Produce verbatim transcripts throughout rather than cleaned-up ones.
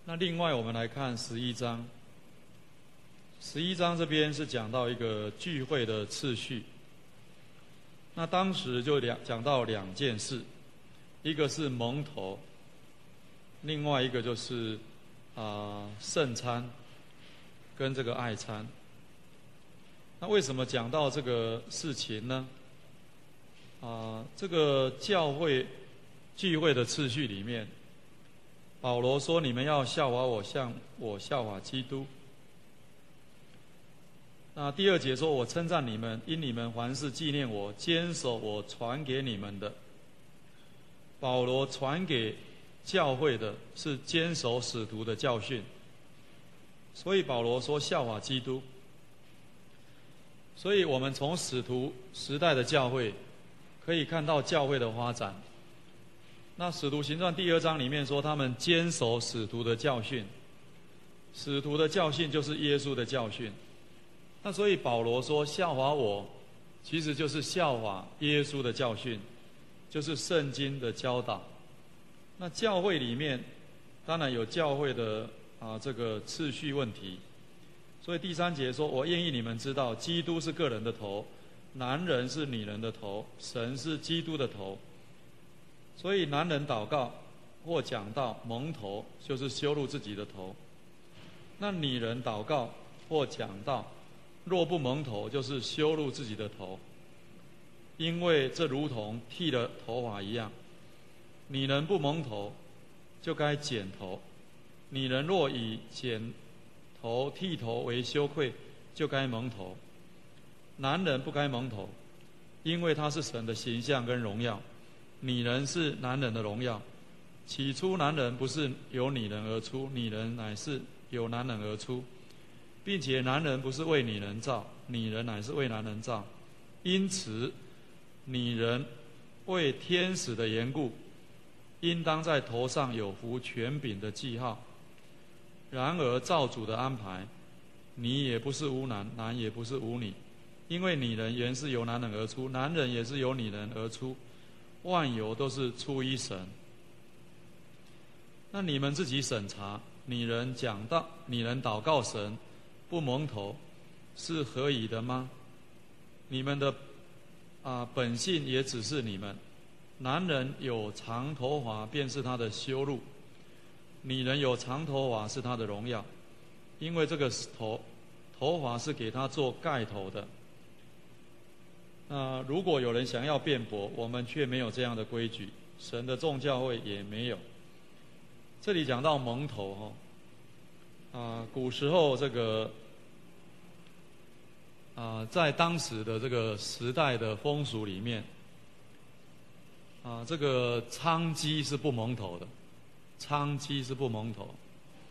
那另外我们来看十一章，十一章这边是讲到一个聚会的次序。那当时就两讲到两件事，一个是蒙头，另外一个就是啊、呃、圣餐跟这个爱餐。那为什么讲到这个事情呢？啊、呃，这个教会聚会的次序里面，保罗说：“你们要效法我，像我效法基督。”那第二节说：“我称赞你们，因你们凡事纪念我，坚守我传给你们的。”保罗传给教会的是坚守使徒的教训，所以保罗说效法基督。所以我们从使徒时代的教会可以看到教会的发展。那使徒行传第二章里面说，他们坚守使徒的教训，使徒的教训就是耶稣的教训。那所以保罗说效法我，其实就是效法耶稣的教训，就是圣经的教导。那教会里面当然有教会的啊这个次序问题。所以第三节说，我愿意你们知道，基督是个人的头，男人是女人的头，神是基督的头。所以男人祷告或讲道蒙头，就是羞辱自己的头；那女人祷告或讲道若不蒙头，就是羞辱自己的头，因为这如同剃了头发一样。女人不蒙头，就该剪头；女人若以剪头剃头为羞愧，就该蒙头。男人不该蒙头，因为他是神的形象跟荣耀；女人是男人的荣耀。起初男人不是由女人而出，女人乃是由男人而出，并且男人不是为女人造，女人乃是为男人造。因此女人为天使的缘故，应当在头上有服权柄的记号。然而照主的安排，女也不是无男，男也不是无女，因为女人原是由男人而出，男人也是由女人而出，万有都是出于神。那你们自己审查，女人讲道，女人祷告神不蒙头，是合宜的吗？你们的啊、呃、本性也指示你们，男人有长头发便是他的羞辱，女人有长头发是他的荣耀，因为这个头头发是给他做盖头的。那如果有人想要辩驳，我们却没有这样的规矩，神的众教会也没有。这里讲到蒙头哈，啊、呃，古时候这个啊、呃，在当时的这个时代的风俗里面，啊、呃，这个娼妓是不蒙头的。娼妓是不蒙头。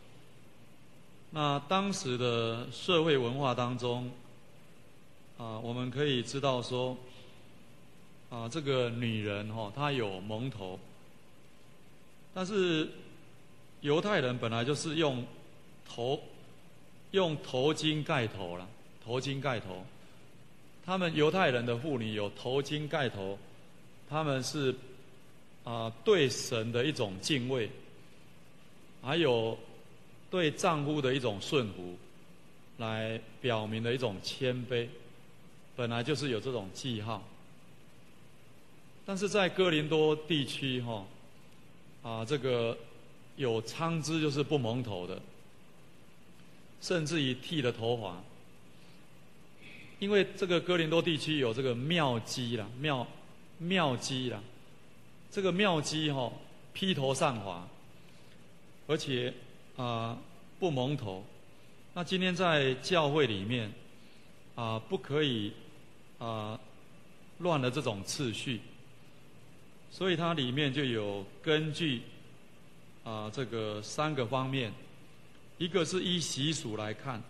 那当时的社会文化当中，啊，我们可以知道说，啊，这个女人哈、哦，她有蒙头，但是犹太人本来就是用头用头巾盖头了，头巾盖头。他们犹太人的妇女有头巾盖头，他们是啊对神的一种敬畏。还有对丈夫的一种顺服，来表明的一种谦卑，本来就是有这种记号。但是在哥林多地区哈，啊这个有娼妓就是不蒙头的，甚至于剃了头发。因为这个哥林多地区有这个庙妓啦，庙庙妓啦，这个庙妓哈披头散发。而且啊、呃、不蒙头，那今天在教会里面啊、呃、不可以啊、呃、乱了这种次序，所以它里面就有根据啊、呃、这个三个方面，一个是依习俗来看，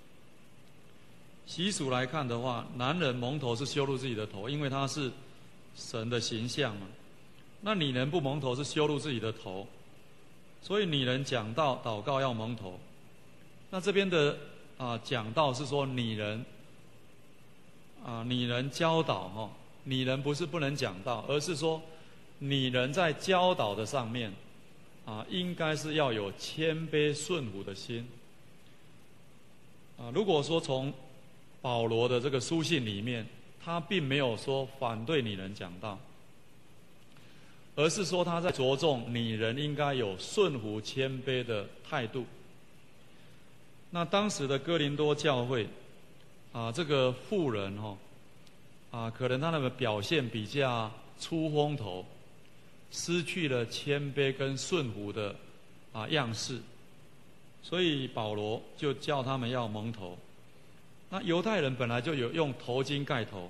习俗来看的话，男人蒙头是羞辱自己的头，因为他是神的形象嘛，那女人不蒙头是羞辱自己的头。所以女人讲道祷告要蒙头，那这边的啊、呃、讲道是说女人啊、呃、女人教导哈、哦，女人不是不能讲道，而是说女人在教导的上面啊、 啊，应该是要有谦卑顺服的心。啊，如果说从保罗的这个书信里面，他并没有说反对拟人讲道，而是说他在着重拟人应该有顺服谦卑的态度。那当时的哥林多教会，啊，这个妇人哦，啊，可能他们的表现比较出风头，失去了谦卑跟顺服的啊样式，所以保罗就叫他们要蒙头。那犹太人本来就有用头巾盖头，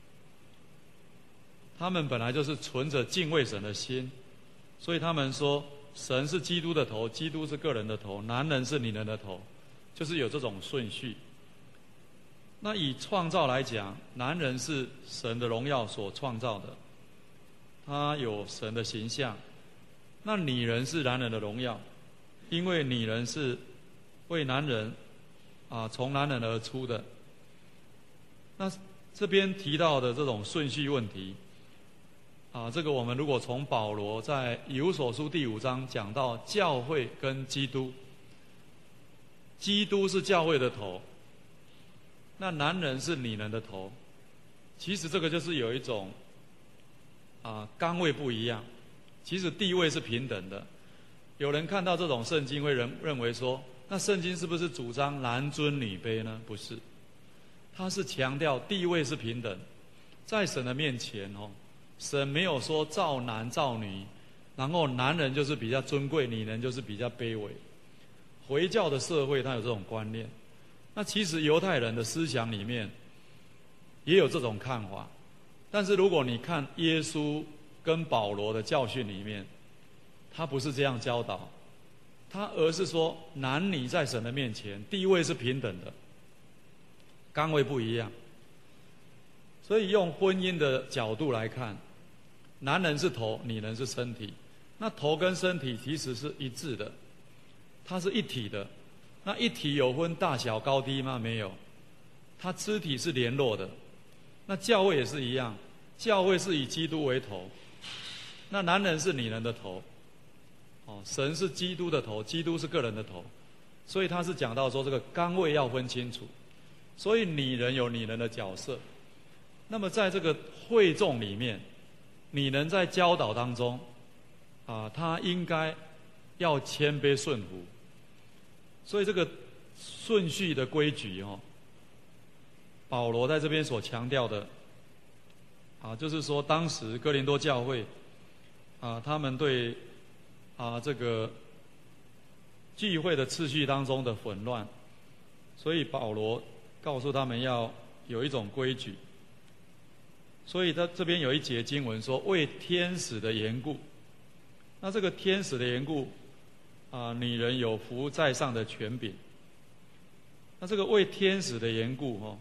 他们本来就是存着敬畏神的心，所以他们说神是基督的头，基督是个人的头，男人是女人的头，就是有这种顺序。那以创造来讲，男人是神的荣耀所创造的，他有神的形象。那女人是男人的荣耀，因为女人是为男人啊从男人而出的。那这边提到的这种顺序问题啊，这个我们如果从保罗在以弗所书第五章讲到教会跟基督，基督是教会的头，那男人是女人的头，其实这个就是有一种啊岗位不一样，其实地位是平等的。有人看到这种圣经会认认为说，那圣经是不是主张男尊女卑呢？不是，他是强调地位是平等，在神的面前哦，神没有说造男造女，然后男人就是比较尊贵，女人就是比较卑微。回教的社会它有这种观念，那其实犹太人的思想里面也有这种看法，但是如果你看耶稣跟保罗的教训里面，他不是这样教导，他而是说男女在神的面前地位是平等的，岗位不一样。所以用婚姻的角度来看，男人是头，女人是身体，那头跟身体其实是一致的，它是一体的。那一体有分大小高低吗？没有，它肢体是联络的。那教会也是一样，教会是以基督为头，那男人是女人的头，哦，神是基督的头，基督是个人的头，所以他是讲到说这个岗位要分清楚，所以女人有女人的角色。那么在这个会众里面，女人在教导当中，啊，她应该要谦卑顺服。所以这个顺序的规矩哦，保罗在这边所强调的，啊，就是说当时哥林多教会，啊，他们对啊这个聚会的次序当中的混乱，所以保罗告诉他们要有一种规矩。所以他这边有一节经文说，为天使的缘故，那这个天使的缘故，啊，女人有服在上的权柄。那这个为天使的缘故哦，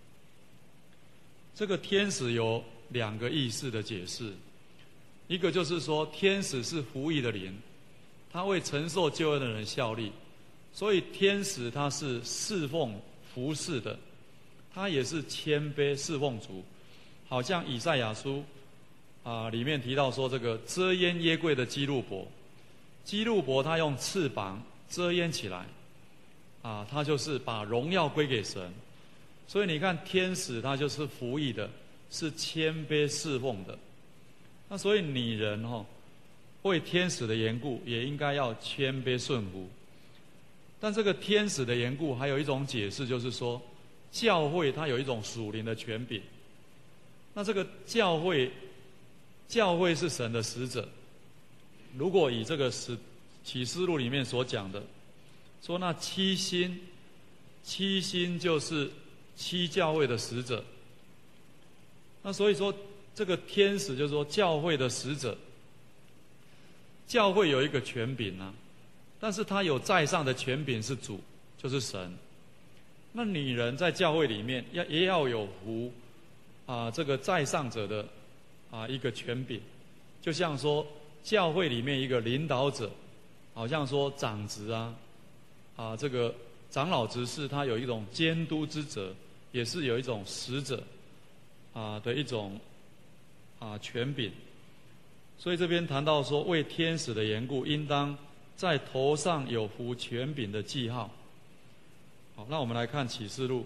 这个天使有两个意思的解释，一个就是说天使是服役的灵，他为承受救恩的人效力，所以天使他是侍奉服侍的，他也是谦卑侍奉主。好像以赛亚书啊里面提到说，这个遮掩耶柜的基路伯，基路伯他用翅膀遮掩起来，啊，他就是把荣耀归给神。所以你看天使他就是服役的，是谦卑侍奉的。那所以女人哦，为天使的缘故也应该要谦卑顺服。但这个天使的缘故还有一种解释，就是说教会它有一种属灵的权柄。那这个教会，教会是神的使者。如果以这个使启示录里面所讲的，说那七星，七星就是七教会的使者。那所以说，这个天使就是说教会的使者。教会有一个权柄啊，但是他有在上的权柄是主，就是神。那女人在教会里面要也要有服。啊，这个在上者的啊一个权柄，就像说教会里面一个领导者，好像说长执啊，啊这个长老执事他有一种监督之责，也是有一种使者啊的一种啊权柄。 所以这边谈到说，为天使的缘故，应当在头上有服权柄的记号。好，那我们来看启示录。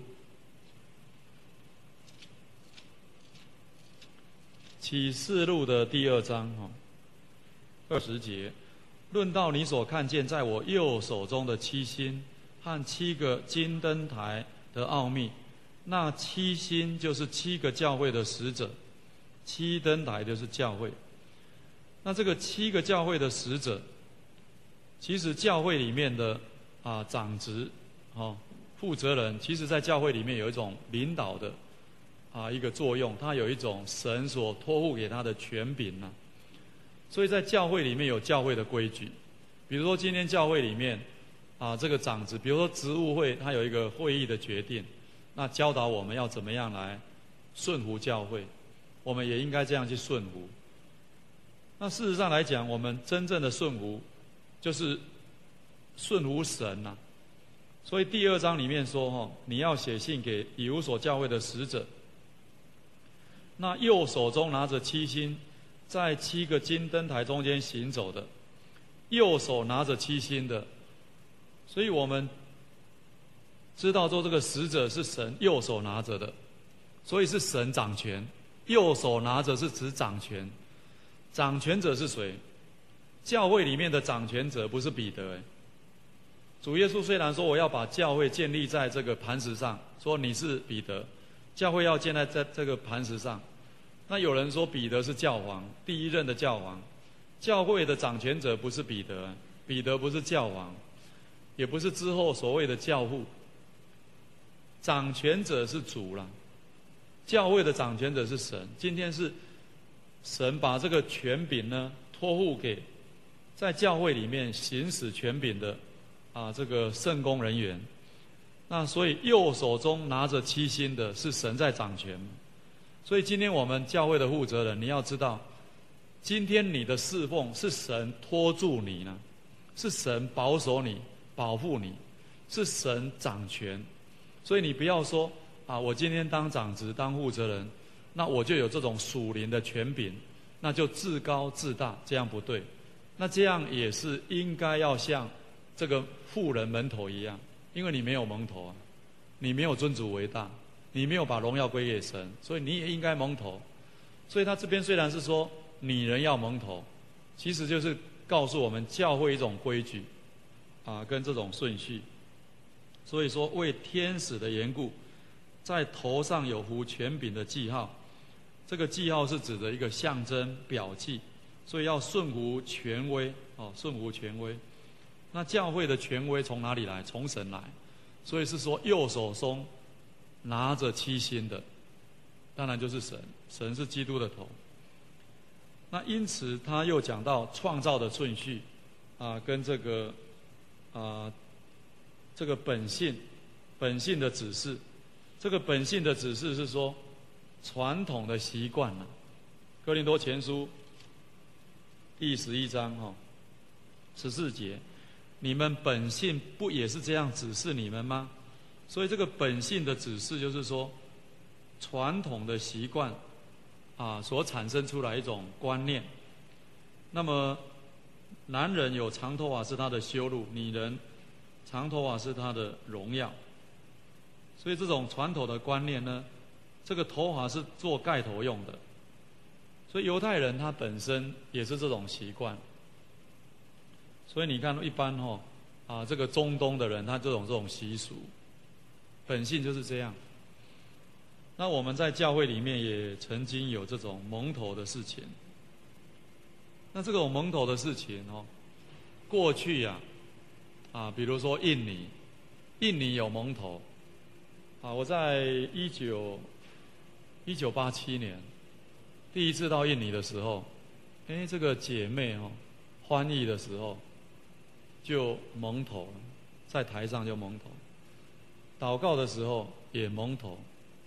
启示录的第二章哈，二十节，论到你所看见在我右手中的七星和七个金灯台的奥秘，那七星就是七个教会的使者，七灯台就是教会。那这个七个教会的使者，其实教会里面的啊长职哦负责人，其实在教会里面有一种领导的啊一个作用，他有一种神所托付给他的权柄呐、啊。所以在教会里面有教会的规矩，比如说今天教会里面啊这个长职，比如说职务会，他有一个会议的决定，那教导我们要怎么样来顺服教会，我们也应该这样去顺服。那事实上来讲，我们真正的顺服就是顺服神呐、啊。所以第二章里面说哈，你要写信给以弗所教会的使者，那右手中拿着七星，在七个金灯台中间行走的，右手拿着七星的，所以我们知道说这个使者是神右手拿着的，所以是神掌权，右手拿着是指掌权。掌权者是谁？教会里面的掌权者不是彼得。主耶稣虽然说我要把教会建立在这个磐石上，说你是彼得，教会要建立在这个磐石上。那有人说彼得是教皇，第一任的教皇。教会的掌权者不是彼得，彼得不是教皇，也不是之后所谓的教父。掌权者是主啦，教会的掌权者是神。今天是神把这个权柄呢托付给在教会里面行使权柄的啊这个圣工人员。那所以右手中拿着七星的是神在掌权。所以今天我们教会的负责人，你要知道，今天你的侍奉是神托住你呢，是神保守你、保护你，是神掌权。所以你不要说啊，我今天当长职、当负责人，那我就有这种属灵的权柄，那就自高自大，这样不对。那这样也是应该要像这个妇人门头一样，因为你没有蒙头啊，你没有尊主为大，你没有把荣耀归给神，所以你也应该蒙头。所以他这边虽然是说女人要蒙头，其实就是告诉我们教会一种规矩啊，跟这种顺序。所以说为天使的缘故，在头上有服权柄的记号。这个记号是指的一个象征表记，所以要顺服权威哦，顺服权威。那教会的权威从哪里来？从神来，所以是说右手中拿着七星的，当然就是神，神是基督的头。那因此他又讲到创造的顺序啊，跟这个啊这个本性本性的指示。这个本性的指示是说传统的习惯了。哥林多前书第十一章哈十四节，你们本性不也是这样指示你们吗？所以这个本性的指示就是说传统的习惯啊所产生出来一种观念。那么男人有长头发是他的羞辱，女人长头发是他的荣耀。所以这种传统的观念呢，这个头发是做盖头用的，所以犹太人他本身也是这种习惯。所以你看一般哈、哦、啊这个中东的人他这种这种习俗，本性就是这样。那我们在教会里面也曾经有这种蒙头的事情。那这种蒙头的事情哦，过去呀 啊, 啊比如说印尼，印尼有蒙头。啊，我在一九一九八七年第一次到印尼的时候，哎，这个姐妹哦，翻译的时候就蒙头了，在台上就蒙头，祷告的时候也蒙头。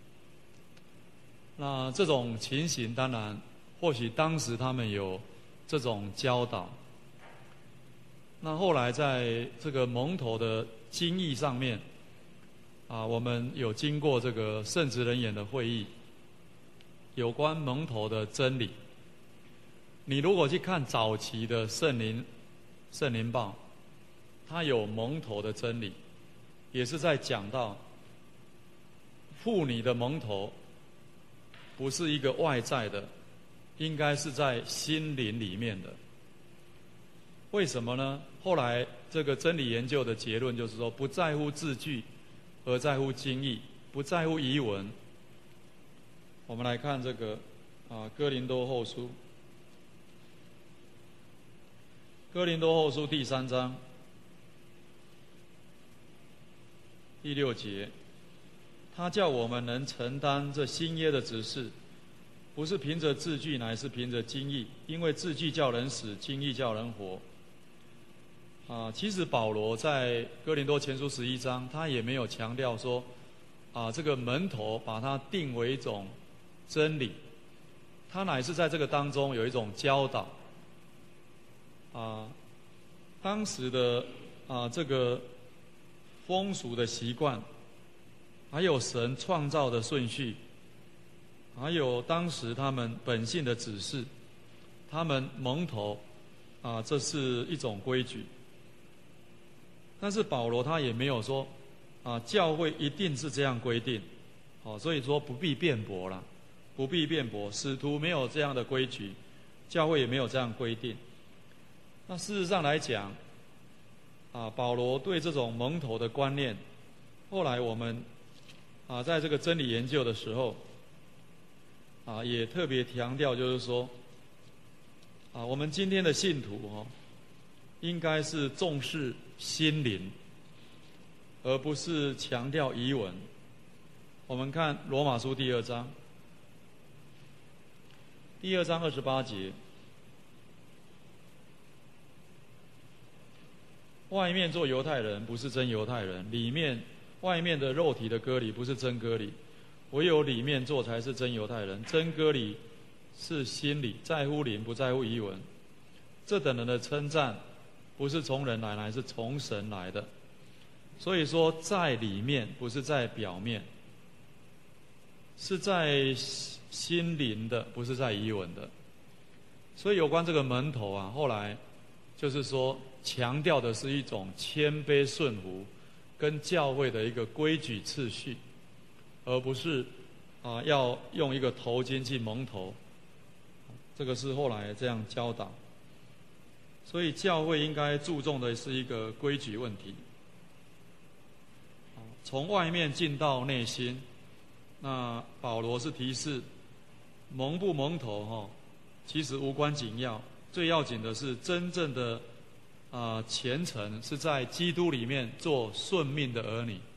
那这种情形，当然或许当时他们有这种教导。那后来在这个蒙头的经义上面。啊，我们有经过这个圣职人员的会议，有关蒙头的真理。 你如果去看早期的圣灵圣灵报，它有蒙头的真理，也是在讲到妇女的蒙头不是一个外在的，应该是在心灵里面的。为什么呢？后来这个真理研究的结论就是说，不在乎字句，而在乎经义，不在乎遗文。我们来看这个啊，哥林多后书，哥林多后书第三章第六节，他叫我们能承担这新约的指示，不是凭着字句，乃是凭着经义，因为字句叫人死，经义叫人活。啊，其实保罗在哥林多前书十一章，他也没有强调说，啊，这个门头把它定为一种真理，他乃是在这个当中有一种教导。啊，当时的啊这个风俗的习惯，还有神创造的顺序，还有当时他们本性的指示，他们蒙头，啊，这是一种规矩。但是保罗他也没有说，啊，教会一定是这样规定，哦，所以说不必辩驳啦，不必辩驳，使徒没有这样的规矩，教会也没有这样规定。那事实上来讲，啊，保罗对这种蒙头的观念，后来我们啊在这个真理研究的时候，啊也特别强调，就是说，啊我们今天的信徒哦，应该是重视心灵，而不是强调遗文。我们看罗马书第二章，第二章二十八节，外面做犹太人不是真犹太人，里面外面的肉体的割礼不是真割礼，唯有里面做才是真犹太人。真割礼是心里，在乎灵，不在乎遗文。这等人的称赞不是从人来，乃是从神来的。所以说，在里面不是在表面，是在心灵的，不是在遗文的。所以有关这个门头啊，后来就是说强调的是一种谦卑顺服，跟教会的一个规矩次序，而不是啊要用一个头巾去蒙头。这个是后来这样教导。所以教会应该注重的是一个规矩问题，从外面进到内心。那保罗是提示，蒙不蒙头哈，其实无关紧要，最要紧的是真正的啊、呃、虔诚是在基督里面做顺命的儿女。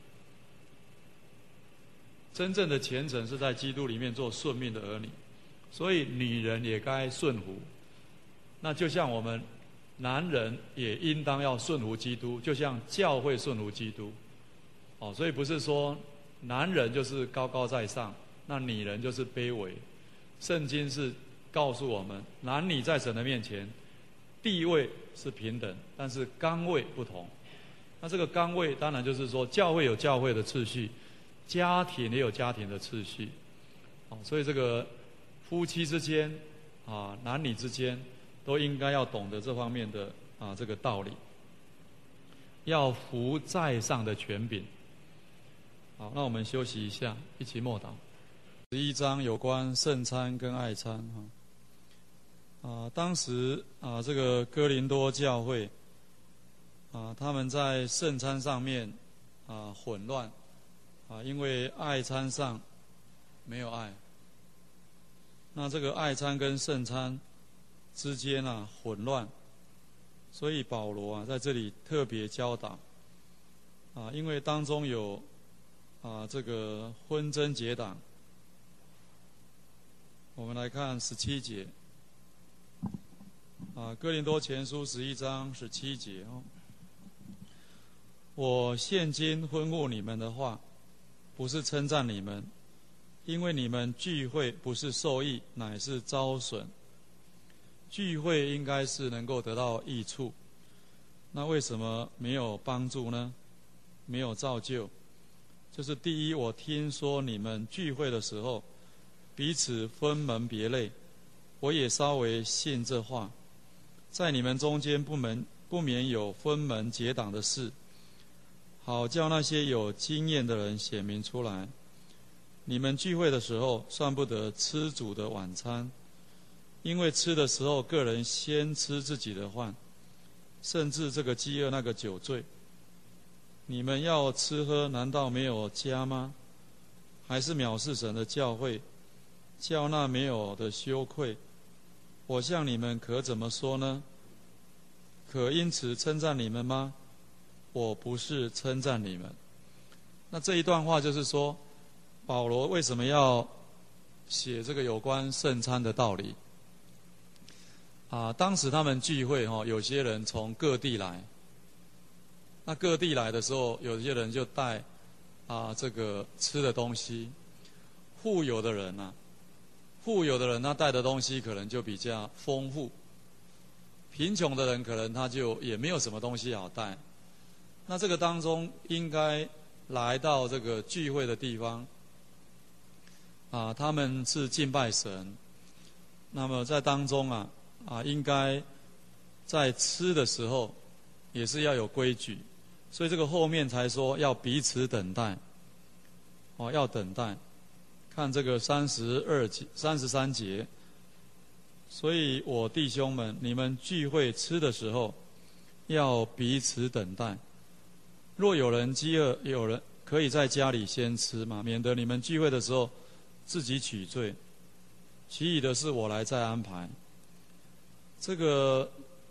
真正的虔诚是在基督里面做顺命的儿女，所以女人也该顺服。那就像我们男人也应当要顺服基督，就像教会顺服基督。哦，所以不是说男人就是高高在上，那女人就是卑微。圣经是告诉我们，男女在神的面前地位是平等，但是岗位不同。那这个岗位当然就是说，教会有教会的次序，家庭也有家庭的次序。哦，所以这个夫妻之间啊，男女之间都应该要懂得这方面的啊这个道理，要服在上的权柄。好，那我们休息一下，一起默祷。十一章有关圣餐跟爱餐哈，啊，当时啊这个哥林多教会啊，他们在圣餐上面啊混乱啊，因为爱餐上没有爱，那这个爱餐跟圣餐之间啊混乱，所以保罗啊在这里特别教导啊，因为当中有啊这个婚贞结党。我们来看十七节啊，哥林多前书十一章十七节哦。我现今吩咐你们的话，不是称赞你们，因为你们聚会不是受益，乃是遭损。聚会应该是能够得到益处，那为什么没有帮助呢？没有造就？就是第一，我听说你们聚会的时候，彼此分门别类， 我也稍微信这话，在你们中间不免不免有分门结党的事，好叫那些有经验的人显明出来。你们聚会的时候，算不得吃主的晚餐，因为吃的时候，个人先吃自己的饭，甚至这个饥饿那个酒醉。你们要吃喝，难道没有家吗？还是藐视神的教会，叫那没有的羞愧？我向你们可怎么说呢？可因此称赞你们吗？我不是称赞你们。那这一段话就是说，保罗为什么要写这个有关圣餐的道理？啊，当时他们聚会哈，有些人从各地来。那各地来的时候，有些人就带啊这个吃的东西。富有的人啊，富有的人他带的东西可能就比较丰富。贫穷的人可能他就也没有什么东西好带。那这个当中应该来到这个聚会的地方，啊，他们是敬拜神。那么在当中啊啊，应该在吃的时候也是要有规矩，所以这个后面才说要彼此等待。哦，要等待。看这个三十二节、三十三节。所以我弟兄们，你们聚会吃的时候，要彼此等待。若有人饥饿，有人可以在家里先吃嘛，免得你们聚会的时候自己取罪。其余的事我来再安排。这个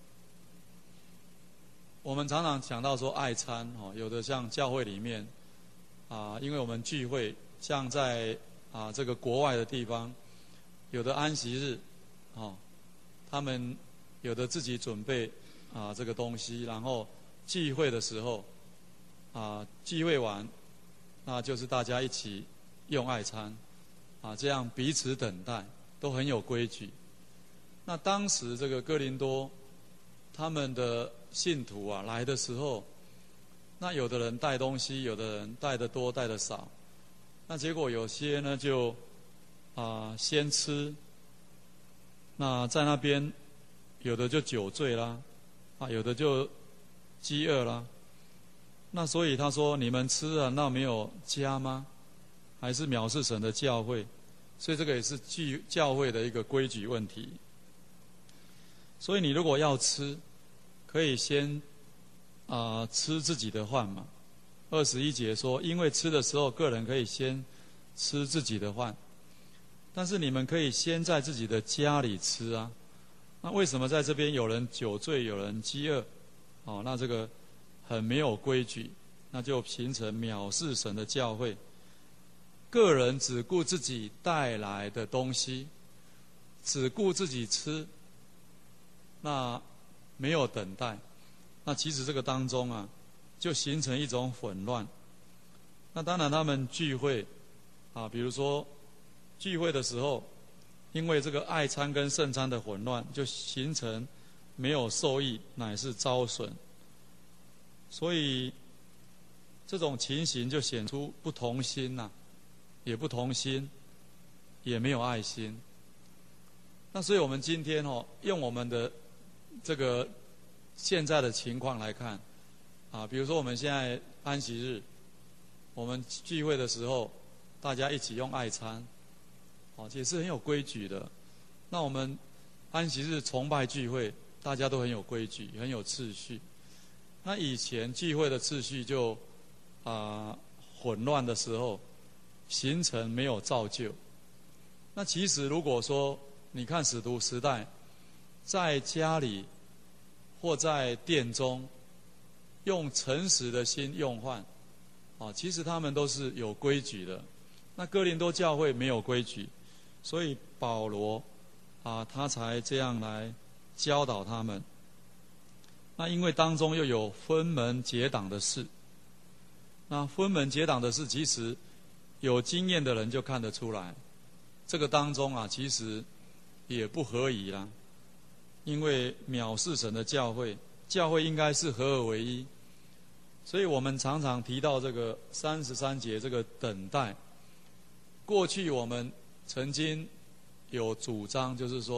我们常常讲到说爱餐哦，有的像教会里面啊，因为我们聚会，像在啊这个国外的地方，有的安息日。哦，他们有的自己准备啊这个东西，然后聚会的时候啊聚会完，那就是大家一起用爱餐，啊这样彼此等待，都很有规矩。那当时这个哥林多他们的信徒啊来的时候，那有的人带东西，有的人带的多带的少，那结果有些呢就啊先吃。那在那边，有的就酒醉啦，啊，有的就饥饿啦。那所以他说：“你们吃啊，那没有家吗？还是藐视神的教会？”所以这个也是聚教会的一个规矩问题。所以你如果要吃，可以先啊、呃、吃自己的饭嘛。二十一节说：“因为吃的时候，个人可以先吃自己的饭。”但是你们可以先在自己的家里吃啊。那为什么在这边有人酒醉，有人饥饿？哦，那这个很没有规矩，那就形成藐视神的教会。个人只顾自己带来的东西，只顾自己吃，那没有等待。那其实这个当中啊，就形成一种混乱。那当然他们聚会啊，比如说聚会的时候，因为这个爱餐跟圣餐的混乱，就形成没有受益，乃是遭损。所以这种情形就显出不同心呐、啊，也不同心，也没有爱心。那所以我们今天哦，用我们的这个现在的情况来看，啊，比如说我们现在安息日，我们聚会的时候，大家一起用爱餐。哦，也是很有规矩的。那我们安息日崇拜聚会，大家都很有规矩，很有秩序。那以前聚会的秩序就啊、呃、混乱的时候，形成没有造就。那其实如果说你看使徒时代，在家里或在殿中，用诚实的心用饭，啊，其实他们都是有规矩的。那哥林多教会没有规矩。所以保罗啊，他才这样来教导他们。那因为当中又有分门结党的事，那分门结党的事，其实有经验的人就看得出来，这个当中啊，其实也不合宜啦。因为藐视神的教会，教会应该是合而为一。所以我们常常提到这个三十三节这个等待。过去我们曾经有主张，就是说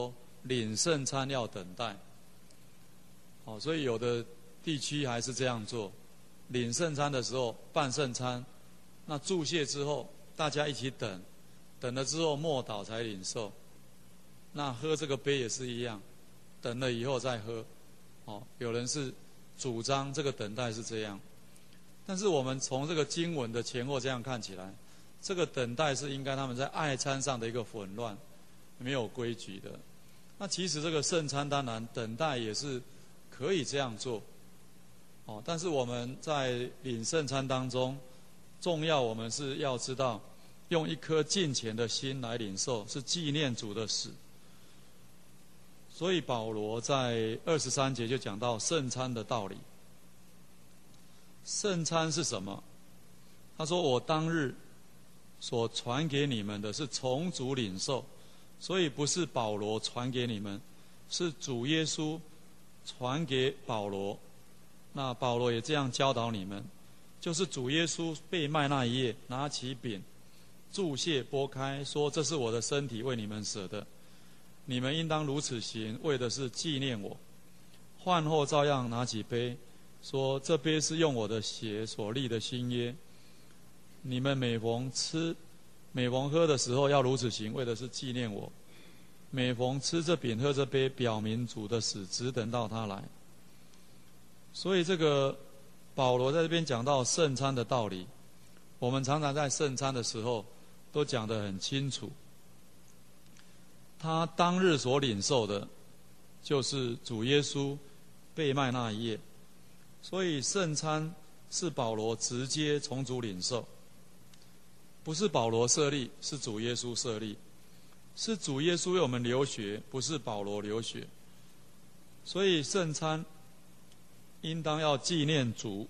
领圣餐要等待。哦，所以有的地区还是这样做，领圣餐的时候办圣餐，那祝谢之后大家一起等，等了之后末祷才领受。那喝这个杯也是一样，等了以后再喝。哦，有人是主张这个等待是这样，但是我们从这个经文的前后这样看起来，这个等待是应该他们在爱餐上的一个混乱，没有规矩的。那其实这个圣餐当然等待也是可以这样做，哦，但是我们在领圣餐当中，重要我们是要知道，用一颗敬虔的心来领受，是纪念主的死。所以保罗在二十三节就讲到圣餐的道理。圣餐是什么？他说：“我当日所传给你们的是从主领受，所以不是保罗传给你们，是主耶稣传给保罗。那保罗也这样教导你们，就是主耶稣被卖那一夜，拿起饼，祝谢，拨开，说：这是我的身体，为你们舍的。你们应当如此行，为的是纪念我。饭后照样拿起杯，说：这杯是用我的血所立的新约。你们每逢吃、每逢喝的时候，要如此行，为的是纪念我。每逢吃这饼、喝这杯，表明主的死，只等到他来。”所以这个保罗在这边讲到圣餐的道理，我们常常在圣餐的时候都讲得很清楚。他当日所领受的，就是主耶稣被卖那一夜，所以圣餐是保罗直接从主领受，不是保罗设立，是主耶稣设立，是主耶稣为我们流血，不是保罗流血。所以圣餐应当要纪念主，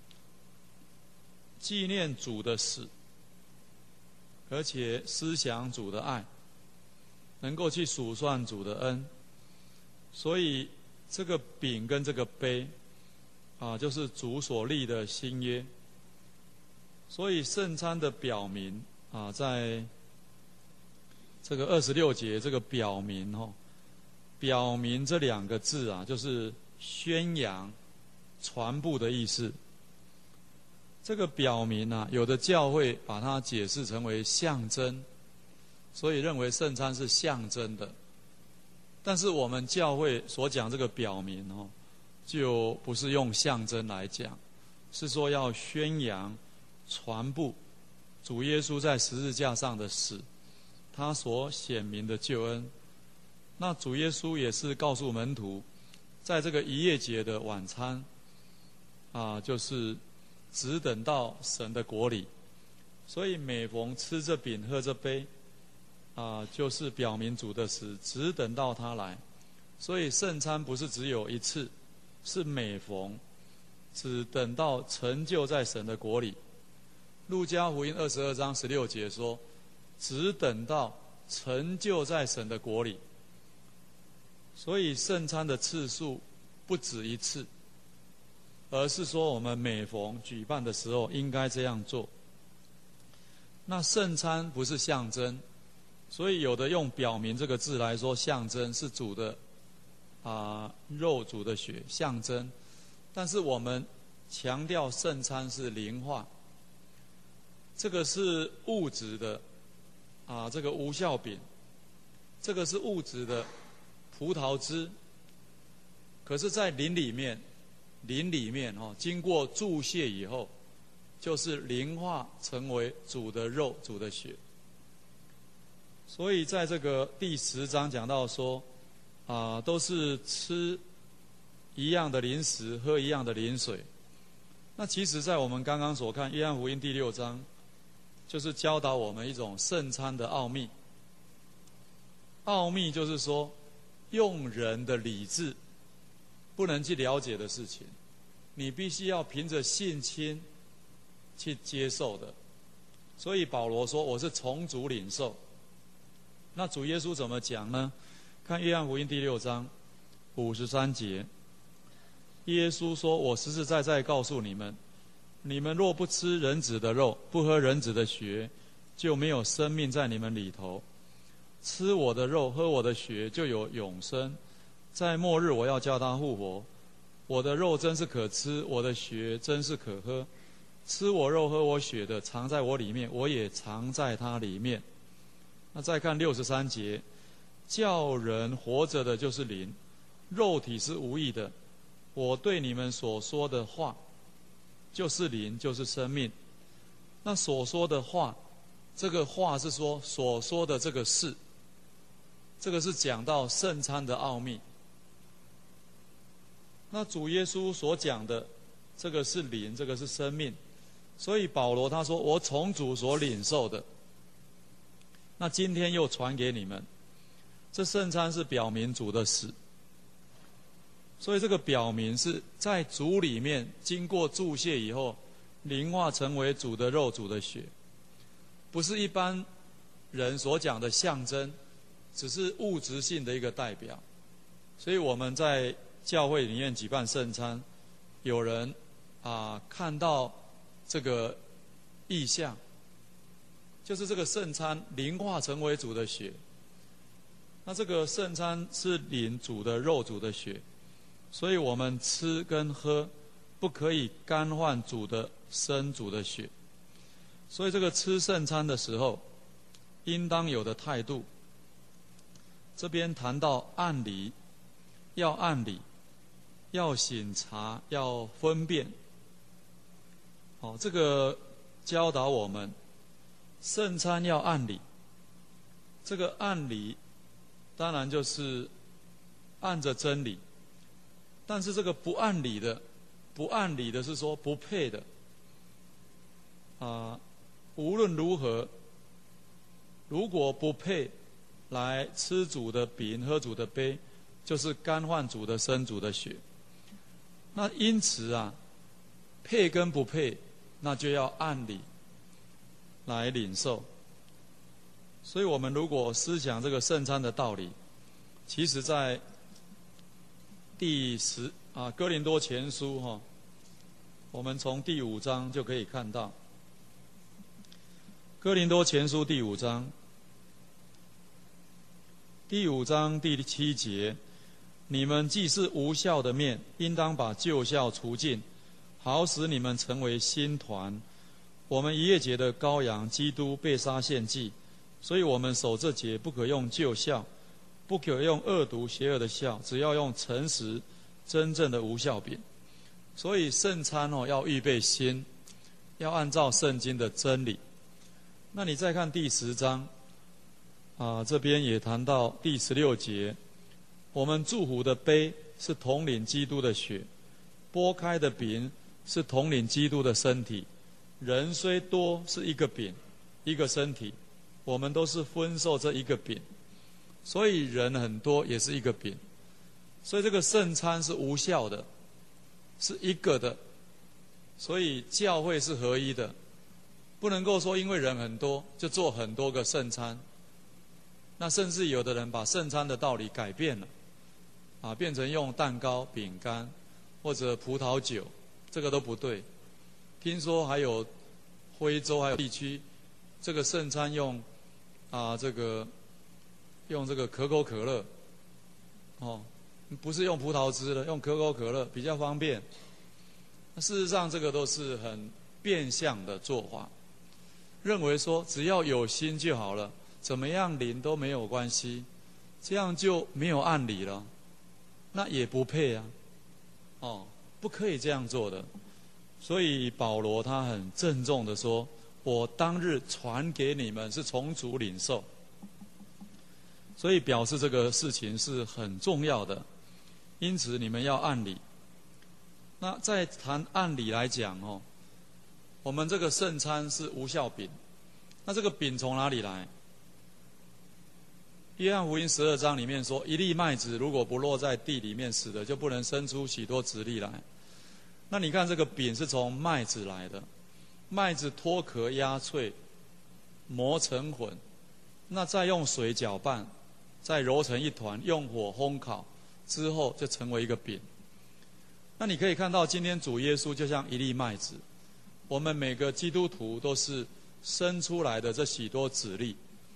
纪念主的死，而且思想主的爱，能够去数算主的恩。所以这个饼跟这个杯啊，就是主所立的新约。所以圣餐的表明啊，在这个二十六节这个表明哦，表明这两个字啊，就是宣扬、传布的意思。这个表明啊，有的教会把它解释成为象征，所以认为圣餐是象征的。但是我们教会所讲这个表明哦，就不是用象征来讲，是说要宣扬、传布主耶稣在十字架上的死，他所显明的救恩。那主耶稣也是告诉门徒，在这个逾越节的晚餐啊，就是只等到神的国里。所以每逢吃这饼喝这杯啊，就是表明主的死，只等到他来。所以圣餐不是只有一次，是每逢，只等到成就在神的国里。路加福音二十二章十六节说，只等到成就在神的国里。所以圣餐的次数不止一次，而是说我们每逢举办的时候应该这样做。那圣餐不是象征，所以有的用表明这个字来说象征，是主的啊肉、主的血象征。但是我们强调圣餐是灵化，这个是物质的啊，这个无酵饼，这个是物质的葡萄汁。可是在灵里面，灵里面哦，经过注谢以后，就是灵化成为主的肉、主的血。所以在这个第十章讲到说，啊，都是吃一样的零食，喝一样的灵水。那其实在我们刚刚所看约翰福音第六章，就是教导我们一种圣餐的奥秘。奥秘就是说，用人的理智不能去了解的事情，你必须要凭着信心去接受的。所以保罗说，我是从主领受。那主耶稣怎么讲呢？看约翰福音第六章五十三节，耶稣说，我实实在在告诉你们，你们若不吃人子的肉，不喝人子的血，就没有生命在你们里头。 吃我的肉喝我的血就有永生，在末日我要叫他复活。我的肉真是可吃，我的血真是可喝。吃我肉喝我血的藏在我里面，我也藏在他里面。那再看六十三节，叫人活着的就是灵，肉体是无益的。我对你们所说的话就是灵，就是生命。那所说的话，这个话是说所说的这个事，这个是讲到圣餐的奥秘。那主耶稣所讲的这个是灵，这个是生命。所以保罗他说，我从主所领受的，那今天又传给你们。这圣餐是表明主的死，所以这个表明是在主里面经过注谢以后灵化成为主的肉主的血，不是一般人所讲的象征，只是物质性的一个代表。所以我们在教会里面举办圣餐，有人啊看到这个意象，就是这个圣餐灵化成为主的血。那这个圣餐是灵主的肉主的血，所以我们吃跟喝不可以干换主的生主的血。所以这个吃圣餐的时候应当有的态度，这边谈到按理，要按理，要省察，要分辨。哦，这个教导我们圣餐要按理。这个按理当然就是按着真理，但是这个不按理的，不按理的是说不配的啊、呃，无论如何，如果不配来吃主的饼喝主的杯，就是干换主的生主的血。那因此啊，配跟不配，那就要按理来领受。所以我们如果思想这个圣餐的道理，其实在第十啊哥林多前书哈、哦，我们从第五章就可以看到。哥林多前书第五章，第五章第七节，你们既是无酵的面，应当把旧酵除尽，好使你们成为新团。我们逾越节的羔羊基督被杀献祭，所以我们守这节不可用旧酵，不可用恶毒邪恶的酵，只要用诚实真正的无酵饼。所以圣餐哦要预备心，要按照圣经的真理。那你再看第十章啊，这边也谈到第十六节，我们祝福的杯是统领基督的血，拨开的饼是统领基督的身体。人虽多，是一个饼，一个身体，我们都是分受这一个饼，所以人很多也是一个饼。所以这个圣餐是无效的，是一个的，所以教会是合一的，不能够说因为人很多就做很多个圣餐。那甚至有的人把圣餐的道理改变了，啊，变成用蛋糕、饼干或者葡萄酒，这个都不对。听说还有徽州还有地区，这个圣餐用啊这个用这个可口可乐，哦，不是用葡萄汁的，用可口可乐比较方便。事实上，这个都是很变相的做法，认为说只要有心就好了，怎么样领都没有关系，这样就没有按理了，那也不配啊，哦，不可以这样做的。所以保罗他很郑重的说，我当日传给你们是从主领受，所以表示这个事情是很重要的，因此你们要按理。那在谈按理来讲哦，我们这个圣餐是无酵饼，那这个饼从哪里来？约翰福音十二章里面说，一粒麦子如果不落在地里面死的，就不能生出许多子粒来。那你看这个饼是从麦子来的，麦子脱壳压脆，磨成混，那再用水搅拌，再揉成一团，用火烘烤之后就成为一个饼。那你可以看到今天主耶稣就像一粒麦子，我们每个基督徒都是生出来的这许多子粒。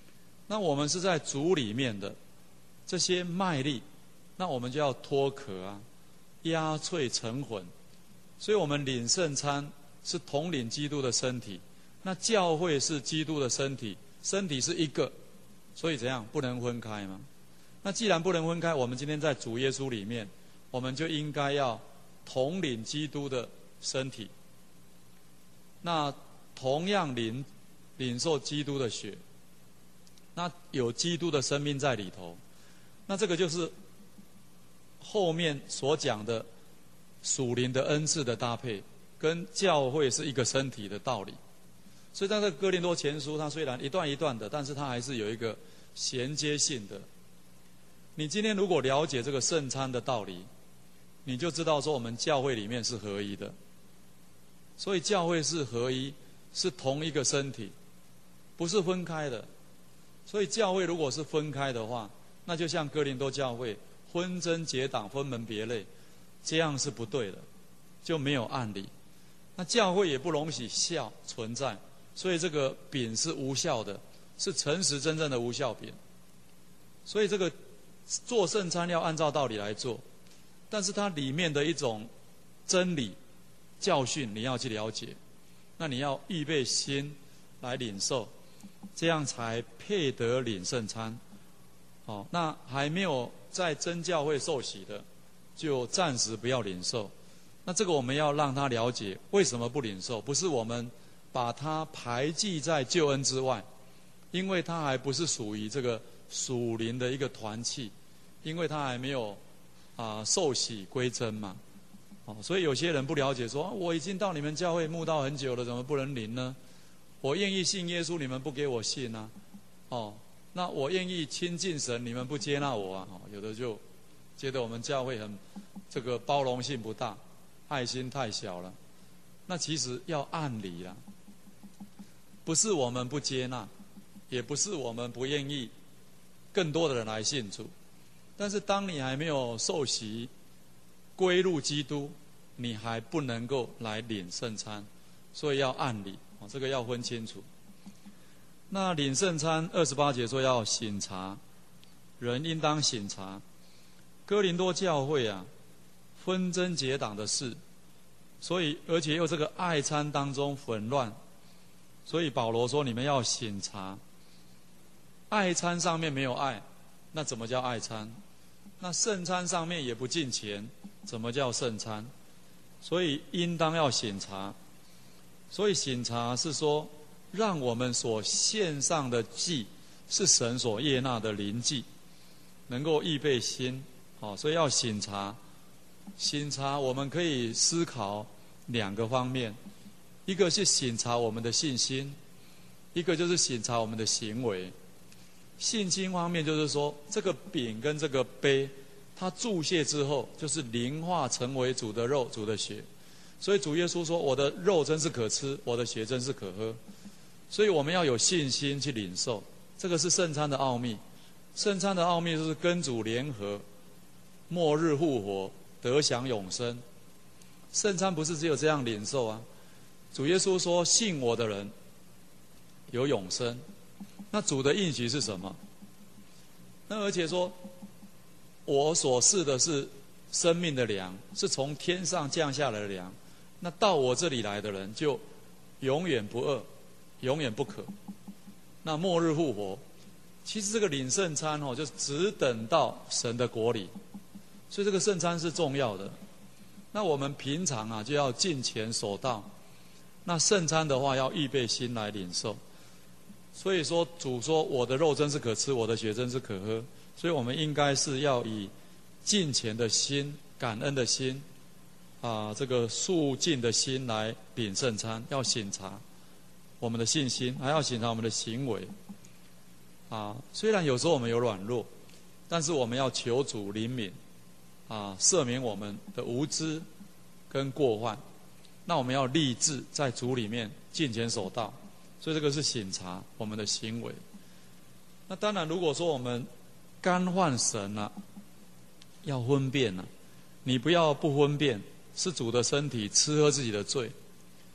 那我们是在主里面的这些麦粒，那我们就要脱壳啊，压碎成混。所以我们领圣餐是统领基督的身体，那教会是基督的身体，身体是一个，所以怎样不能分开吗？那既然不能分开，我们今天在主耶稣里面，我们就应该要统领基督的身体，那同样领领受基督的血，那有基督的生命在里头，那这个就是后面所讲的属灵的恩赐的搭配，跟教会是一个身体的道理。所以在这个哥林多前书，它虽然一段一段的，但是它还是有一个衔接性的。你今天如果了解这个圣餐的道理，你就知道说我们教会里面是合一的。所以教会是合一，是同一个身体，不是分开的。所以教会如果是分开的话，那就像哥林多教会分真结党、分门别类，这样是不对的，就没有按理。那教会也不容许效存在，所以这个饼是无效的，是诚实真正的无效饼。所以这个做圣餐要按照道理来做，但是它里面的一种真理教训你要去了解，那你要预备心来领受，这样才配得领圣餐。哦，那还没有在真教会受洗的，就暂时不要领受。那这个我们要让他了解为什么不领受，不是我们把他排挤在救恩之外，因为他还不是属于这个属灵的一个团契，因为他还没有啊、呃、受洗归真嘛。哦，所以有些人不了解说，我已经到你们教会慕道很久了，怎么不能领呢？我愿意信耶稣，你们不给我信啊？哦，那我愿意亲近神，你们不接纳我啊？哦，有的就觉得我们教会很这个包容性不大，爱心太小了。那其实要按理啦，不是我们不接纳，也不是我们不愿意更多的人来信主，但是当你还没有受洗归入基督，你还不能够来领圣餐，所以要按理，哦，这个要分清楚。那领圣餐二十八节说要省察，人应当省察。哥林多教会啊，纷争结党的事，所以而且又这个爱餐当中混乱，所以保罗说你们要省察。爱餐上面没有爱，那怎么叫爱餐？那圣餐上面也不敬虔，怎么叫圣餐？所以应当要省察。所以省察是说，让我们所献上的祭是神所悦纳的灵祭，能够预备心。好，所以要省察。省察我们可以思考两个方面，一个是省察我们的信心，一个就是省察我们的行为。信心方面就是说，这个饼跟这个杯，它注谢之后，就是灵化成为主的肉、主的血。所以主耶稣说：“我的肉真是可吃，我的血真是可喝。”所以我们要有信心去领受，这个是圣餐的奥秘。圣餐的奥秘就是跟主联合，末日复活，得享永生。圣餐不是只有这样领受啊！主耶稣说：“信我的人有永生。”那主的应许是什么？那而且说，我所赐的是生命的粮，是从天上降下来的粮。那到我这里来的人，就永远不饿，永远不渴。那末日复活，其实这个领圣餐哦，就只等到神的国里。所以这个圣餐是重要的。那我们平常啊，就要敬虔守道。那圣餐的话，要预备心来领受。所以说，主说：“我的肉真是可吃，我的血真是可喝。”所以我们应该是要以敬虔的心、感恩的心，啊，这个肃静的心来领圣餐。要省察我们的信心，还要省察我们的行为。啊，虽然有时候我们有软弱，但是我们要求主怜悯，啊，赦免我们的无知跟过犯。那我们要立志在主里面敬虔守道。所以这个是省察我们的行为。那当然，如果说我们干犯神了、啊，要分辨了、啊，你不要不分辨，是主的身体，吃喝自己的罪。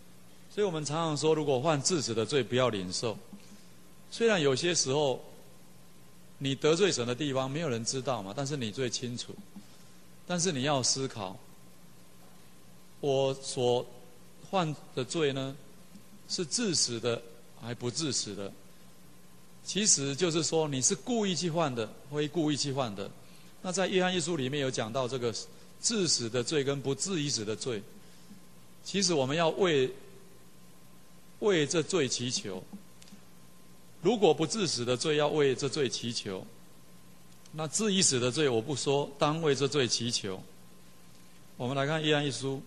所以我们常常说，如果犯自己的罪，不要领受。虽然有些时候你得罪神的地方没有人知道嘛，但是你最清楚。但是你要思考，我所犯的罪呢，是致死的还不致死的？其实就是说你是故意去犯的，非故意去犯的。那在约翰一书里面有讲到这个致死的罪跟不至于死的罪。其实我们要为为这罪祈求。如果不致死的罪，要为这罪祈求。那至于死的罪，我不说，当为这罪祈求。我们来看约翰一书，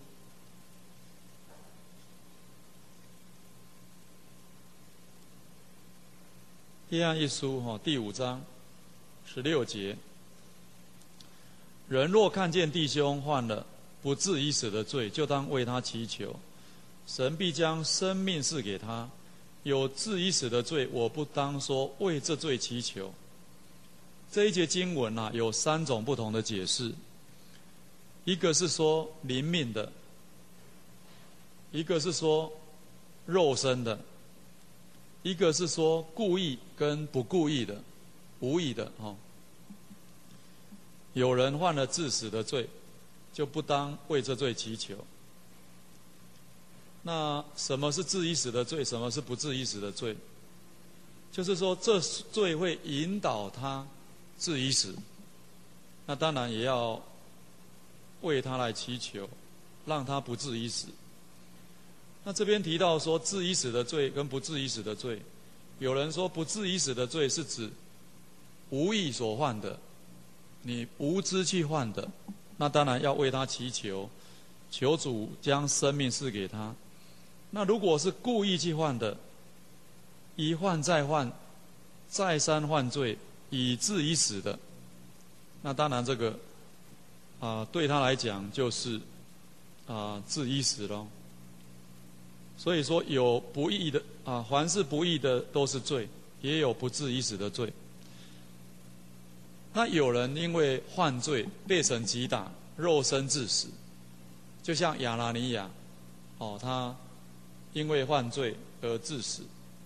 约翰一书哈第五章十六节：人若看见弟兄犯了不至于死的罪，就当为他祈求，神必将生命赐给他。有至于死的罪，我不当说为这罪祈求。这一节经文啊，有三种不同的解释。一个是说灵命的，一个是说肉身的，一个是说故意跟不故意的、无意的。哦，有人犯了致死的罪，就不当为这罪祈求。那什么是至于死的罪？什么是不至于死的罪？就是说，这罪会引导他至于死，那当然也要为他来祈求，让他不至于死。那这边提到说，至于死的罪跟不至于死的罪，有人说不至于死的罪是指无意所犯的，你无知去犯的，那当然要为他祈求，求主将生命赐给他。那如果是故意去犯的，一犯再犯，再三犯罪，以至于死的，那当然这个啊、呃、对他来讲就是啊、呃、至于死咯。所以说有不义的啊，凡是不义的都是罪，也有不至于死的罪。那有人因为犯罪被神击打，肉身致死，就像亚拿尼亚，哦，他因为犯罪而致死。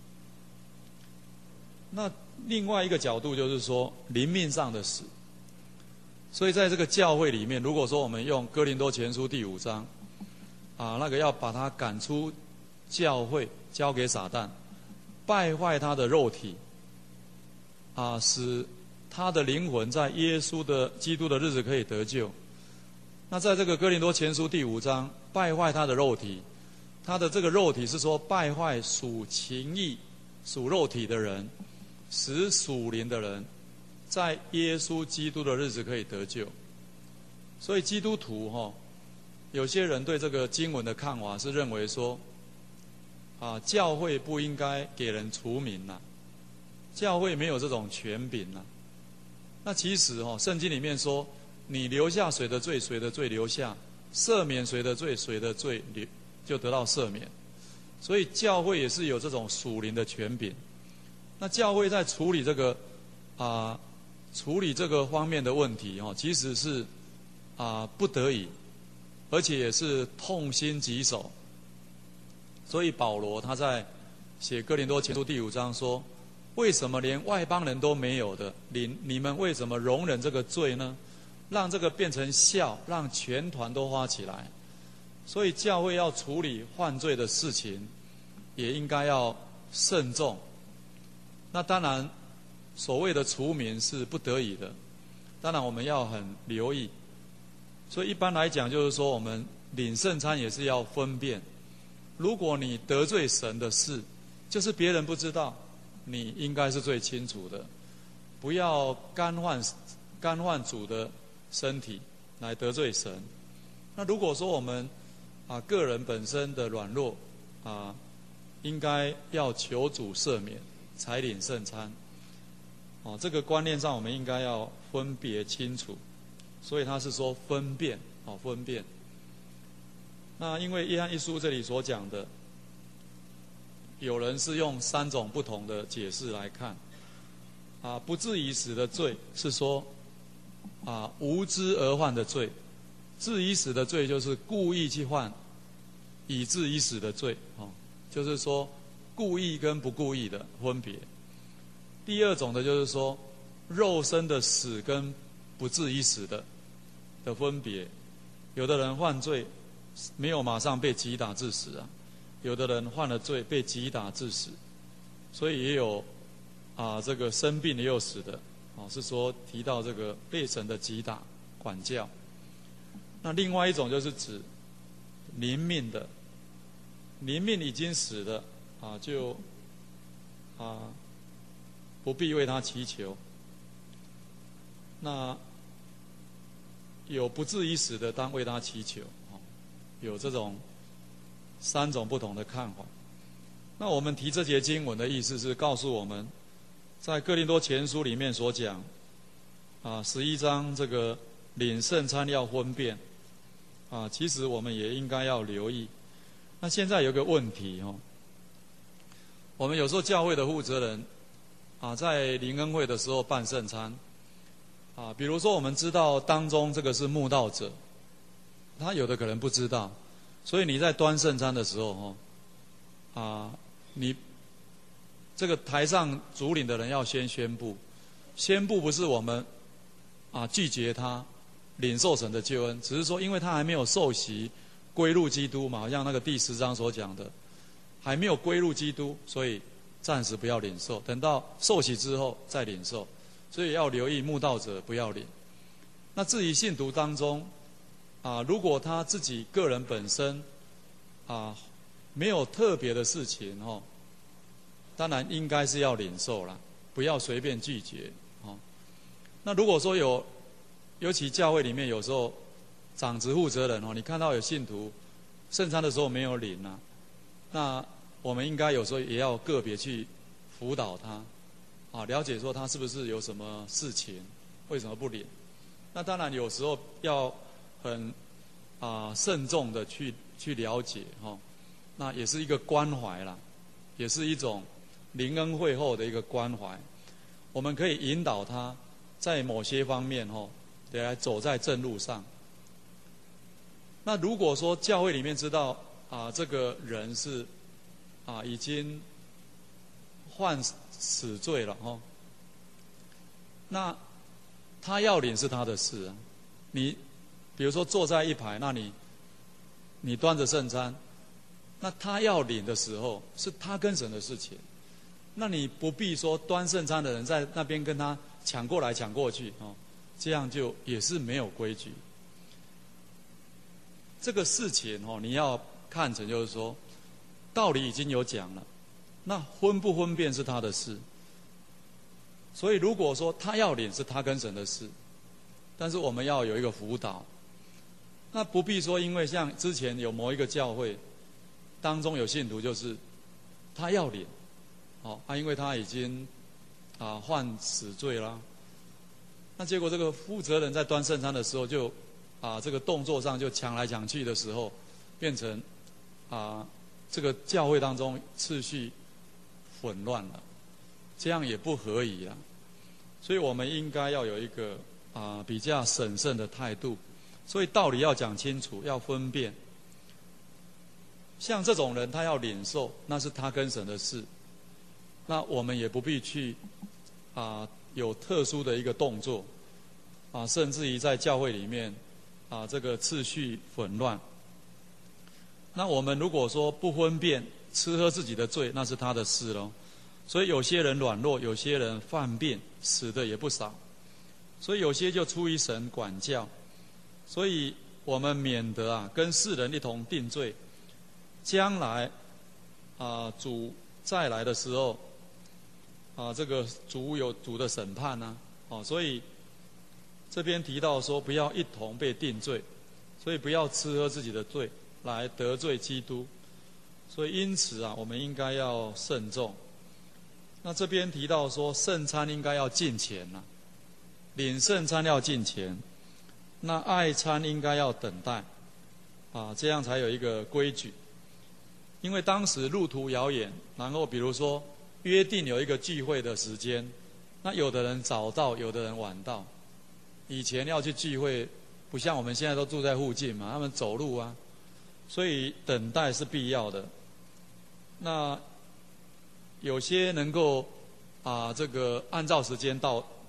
那另外一个角度就是说灵命上的死。所以在这个教会里面，如果说我们用哥林多前书第五章啊，那个要把他赶出教会，交给撒旦，败坏他的肉体啊，使他的灵魂在耶稣的基督的日子可以得救。那在这个哥林多前书第五章，败坏他的肉体，他的这个肉体是说败坏属情欲、属肉体的人，使属灵的人在耶稣基督的日子可以得救。所以基督徒哈、哦，有些人对这个经文的看法是认为说，啊，教会不应该给人除名呐、啊，教会没有这种权柄呐、啊。那其实哦，圣经里面说，你留下谁的罪，谁的罪留下；赦免谁的罪，谁的罪留就得到赦免。所以教会也是有这种属灵的权柄。那教会在处理这个啊、处理这个方面的问题哦，其实是啊、不得已，而且也是痛心疾首。所以保罗他在写哥林多前书第五章说，为什么连外邦人都没有的，你你们为什么容忍这个罪呢？让这个变成笑，让全团都花起来。所以教会要处理犯罪的事情，也应该要慎重。那当然所谓的除名是不得已的，当然我们要很留意。所以一般来讲就是说，我们领圣餐也是要分辨，如果你得罪神的事，就是别人不知道，你应该是最清楚的，不要干犯干犯主的身体来得罪神。那如果说我们啊个人本身的软弱啊，应该要求主赦免才领圣餐。哦，这个观念上我们应该要分别清楚，所以他是说分辨，哦，分辨。那因为约翰一书这里所讲的，有人是用三种不同的解释来看。啊，不至于死的罪是说，啊无知而犯的罪；至于死的罪就是故意去犯，以至于死的罪，哦，就是说故意跟不故意的分别。第二种的就是说， 肉身的死跟不至于死的的分别。有的人犯罪没有马上被击打致死啊，有的人犯了罪被击打致死，所以也有啊这个生病也有死的，哦是说提到这个被神的击打管教。那另外一种就是指临命的，临命已经死的啊就啊不必为他祈求。那有不至于死的，当为他祈求，有这种三种不同的看法。那我们提这节经文的意思是告诉我们，在哥林多前书里面所讲，啊，十一章这个领圣餐要分辨，啊，其实我们也应该要留意。那现在有个问题哦，我们有时候教会的负责人，啊，在灵恩会的时候办圣餐。啊，比如说我们知道当中这个是慕道者，他有的可能不知道，所以你在端圣餐的时候，哦，啊，你这个台上主领的人要先宣布，宣布不是我们啊拒绝他领受神的救恩，只是说因为他还没有受洗归入基督嘛，好像那个第十章所讲的，还没有归入基督，所以暂时不要领受，等到受洗之后再领受。所以要留意慕道者不要领。那至于信徒当中，啊，如果他自己个人本身，啊，没有特别的事情哦，当然应该是要领受啦，不要随便拒绝哦。那如果说有，尤其教会里面有时候长职负责人哦，你看到有信徒圣餐的时候没有领啊，那我们应该有时候也要个别去辅导他。啊，了解说他是不是有什么事情，为什么不领？那当然有时候要很啊慎重的去去了解哈、哦，那也是一个关怀啦，也是一种灵恩会后的一个关怀。我们可以引导他在某些方面哈、哦，得来走在正路上。那如果说教会里面知道啊这个人是啊已经犯死罪了哦，那他要领是他的事啊。你比如说坐在一排，那你你端着圣餐，那他要领的时候是他跟神的事情，那你不必说端圣餐的人在那边跟他抢过来抢过去哦，这样就也是没有规矩。这个事情哦，你要看成就是说，道理已经有讲了。那分不分辨是他的事，所以如果说他要领是他跟神的事，但是我们要有一个辅导，那不必说因为像之前有某一个教会当中有信徒就是他要领，哦，啊因为他已经啊犯死罪啦，那结果这个负责人在端圣餐的时候就啊这个动作上就抢来抢去的时候，变成啊这个教会当中次序混乱了，这样也不合宜啦。所以我们应该要有一个啊、呃、比较审慎的态度，所以道理要讲清楚，要分辨。像这种人，他要领受，那是他跟神的事，那我们也不必去啊、呃、有特殊的一个动作啊、呃，甚至于在教会里面啊、呃、这个次序混乱。那我们如果说不分辨，吃喝自己的罪，那是他的事咯。所以有些人软弱，有些人犯病，死的也不少。所以有些就出于神管教，所以我们免得啊跟世人一同定罪。将来啊、呃、主再来的时候啊、呃、这个主有主的审判啊，哦，所以这边提到说不要一同被定罪，所以不要吃喝自己的罪来得罪基督。所以因此啊，我们应该要慎重。那这边提到说，圣餐应该要敬虔啊，领圣餐要敬虔，那爱餐应该要等待，啊，这样才有一个规矩。因为当时路途遥远，然后比如说约定有一个聚会的时间，那有的人早到，有的人晚到。以前要去聚会，不像我们现在都住在附近嘛，他们走路啊，所以等待是必要的。那有些能够啊，这个按照时间到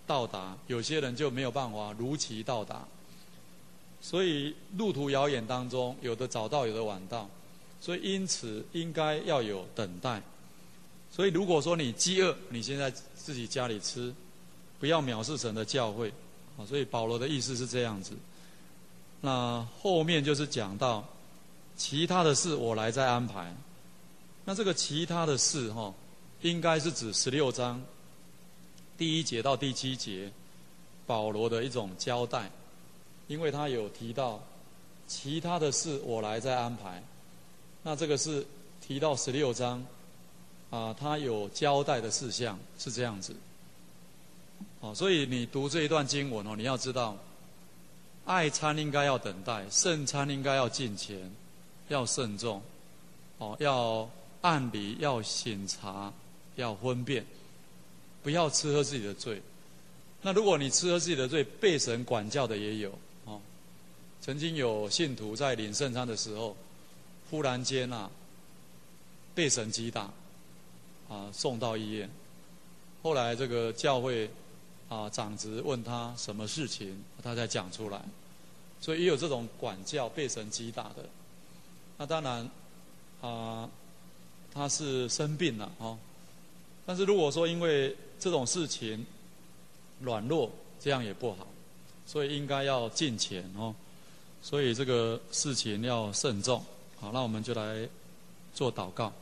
到达，有些人就没有办法如期到达。所以路途遥远当中，有的早到，有的晚到，所以因此应该要有等待。所以如果说你饥饿，你现在自己家里吃，不要藐视神的教会。所以保罗的意思是这样子。那后面就是讲到其他的事我来再安排。那这个其他的事哈，应该是指十六章第一节到第七节保罗的一种交代，因为他有提到其他的事我来再安排。那这个是提到十六章啊，他有交代的事项是这样子。哦，所以你读这一段经文哦，你要知道，爱餐应该要等待，圣餐应该要敬虔，要慎重，哦，要按理，要省察，要分辨，不要吃喝自己的罪。那如果你吃喝自己的罪，被神管教的也有哦。曾经有信徒在领圣餐的时候，忽然间啊，被神击打，啊，送到医院。后来这个教会啊长子问他什么事情，他才讲出来。所以也有这种管教被神击打的。那当然啊，他是生病了哦。但是如果说因为这种事情软弱，这样也不好，所以应该要敬虔哦。所以这个事情要慎重。好，那我们就来做祷告。